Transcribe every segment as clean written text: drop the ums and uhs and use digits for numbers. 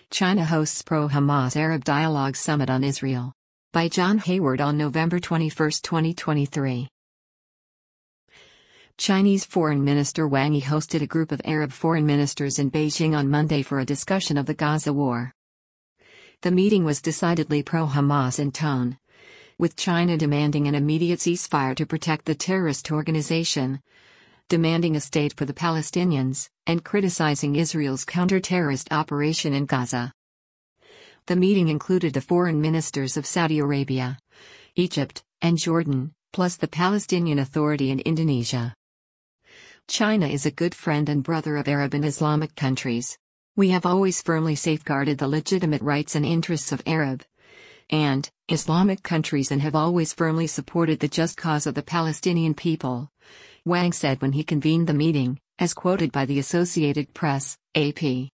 China hosts pro-Hamas Arab Dialogue Summit on Israel. By John Hayward on November 21, 2023. Chinese Foreign Minister Wang Yi hosted a group of Arab foreign ministers in Beijing on Monday for a discussion of the Gaza war. The meeting was decidedly pro-Hamas in tone, with China demanding an immediate ceasefire to protect the terrorist organization, demanding a state for the Palestinians, and criticizing Israel's counter-terrorist operation in Gaza. The meeting included the foreign ministers of Saudi Arabia, Egypt, and Jordan, plus the Palestinian Authority in Indonesia. China is a good friend and brother of Arab and Islamic countries. We have always firmly safeguarded the legitimate rights and interests of Arab and Islamic countries and have always firmly supported the just cause of the Palestinian people, Wang said when he convened the meeting, as quoted by the Associated Press, AP.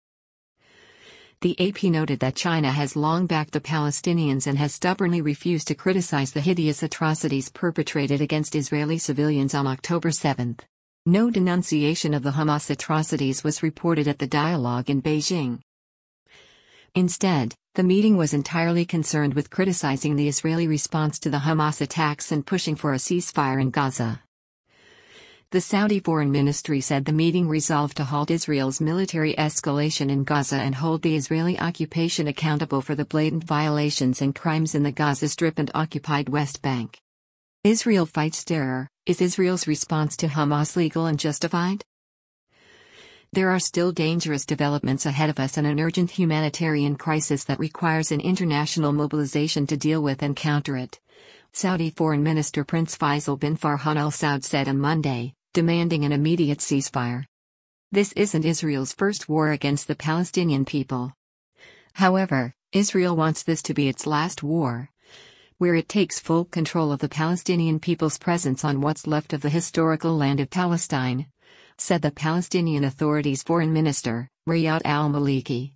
The AP noted that China has long backed the Palestinians and has stubbornly refused to criticize the hideous atrocities perpetrated against Israeli civilians on October 7. No denunciation of the Hamas atrocities was reported at the dialogue in Beijing. Instead, the meeting was entirely concerned with criticizing the Israeli response to the Hamas attacks and pushing for a ceasefire in Gaza. The Saudi Foreign Ministry said the meeting resolved to halt Israel's military escalation in Gaza and hold the Israeli occupation accountable for the blatant violations and crimes in the Gaza Strip and occupied West Bank. Israel fights terror. Is Israel's response to Hamas legal and justified? There are still dangerous developments ahead of us and an urgent humanitarian crisis that requires an international mobilization to deal with and counter it, Saudi Foreign Minister Prince Faisal bin Farhan Al Saud said on Monday, demanding an immediate ceasefire. This isn't Israel's first war against the Palestinian people. However, Israel wants this to be its last war, where it takes full control of the Palestinian people's presence on what's left of the historical land of Palestine, said the Palestinian Authority's foreign minister, Riyad al-Maliki.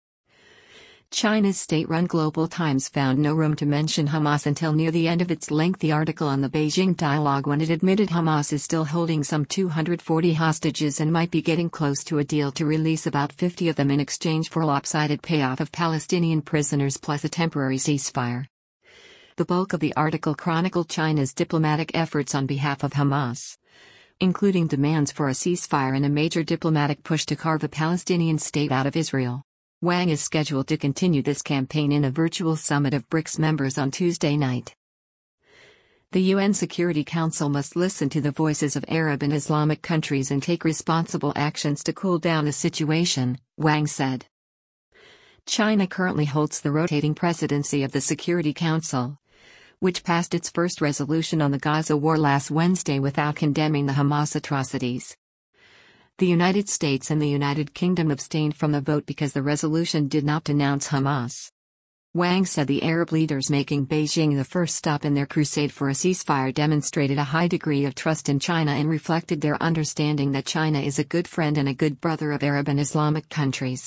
China's state-run Global Times found no room to mention Hamas until near the end of its lengthy article on the Beijing dialogue when it admitted Hamas is still holding some 240 hostages and might be getting close to a deal to release about 50 of them in exchange for a lopsided payoff of Palestinian prisoners plus a temporary ceasefire. The bulk of the article chronicled China's diplomatic efforts on behalf of Hamas, including demands for a ceasefire and a major diplomatic push to carve a Palestinian state out of Israel. Wang is scheduled to continue this campaign in a virtual summit of BRICS members on Tuesday night. The UN Security Council must listen to the voices of Arab and Islamic countries and take responsible actions to cool down the situation, Wang said. China currently holds the rotating presidency of the Security Council, which passed its first resolution on the Gaza war last Wednesday without condemning the Hamas atrocities. The United States and the United Kingdom abstained from the vote because the resolution did not denounce Hamas. Wang said the Arab leaders making Beijing the first stop in their crusade for a ceasefire demonstrated a high degree of trust in China and reflected their understanding that China is a good friend and a good brother of Arab and Islamic countries.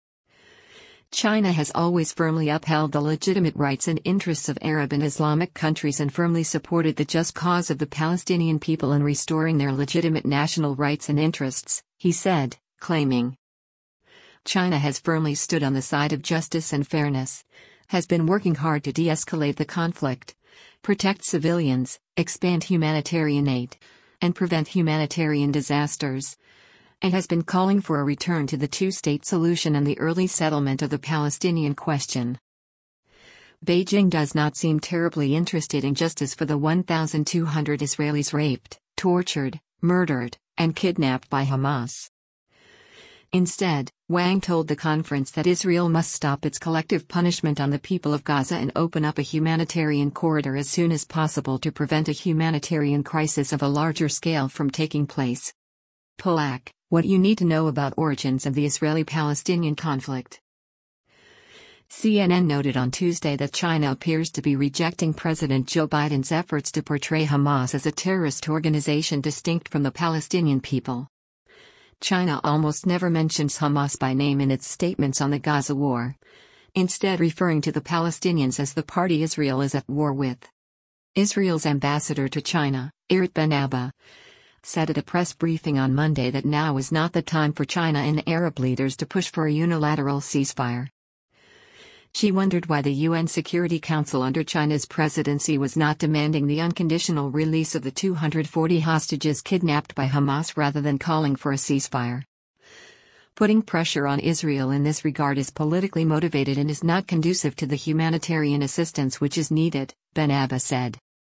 China has always firmly upheld the legitimate rights and interests of Arab and Islamic countries and firmly supported the just cause of the Palestinian people in restoring their legitimate national rights and interests, he said, claiming China has firmly stood on the side of justice and fairness, has been working hard to de-escalate the conflict, protect civilians, expand humanitarian aid, and prevent humanitarian disasters, and has been calling for a return to the two-state solution and the early settlement of the Palestinian question. Beijing does not seem terribly interested in justice for the 1,200 Israelis raped, tortured, murdered, and kidnapped by Hamas. Instead, Wang told the conference that Israel must stop its collective punishment on the people of Gaza and open up a humanitarian corridor as soon as possible to prevent a humanitarian crisis of a larger scale from taking place. Polak, what you need to know about origins of the Israeli-Palestinian conflict. CNN noted on Tuesday that China appears to be rejecting President Joe Biden's efforts to portray Hamas as a terrorist organization distinct from the Palestinian people. China almost never mentions Hamas by name in its statements on the Gaza war, instead referring to the Palestinians as the party Israel is at war with. Israel's ambassador to China, Irit Ben-Abba, said at a press briefing on Monday that now is not the time for China and Arab leaders to push for a unilateral ceasefire. She wondered why the UN Security Council under China's presidency was not demanding the unconditional release of the 240 hostages kidnapped by Hamas rather than calling for a ceasefire. Putting pressure on Israel in this regard is politically motivated and is not conducive to the humanitarian assistance which is needed, Ben Abba said.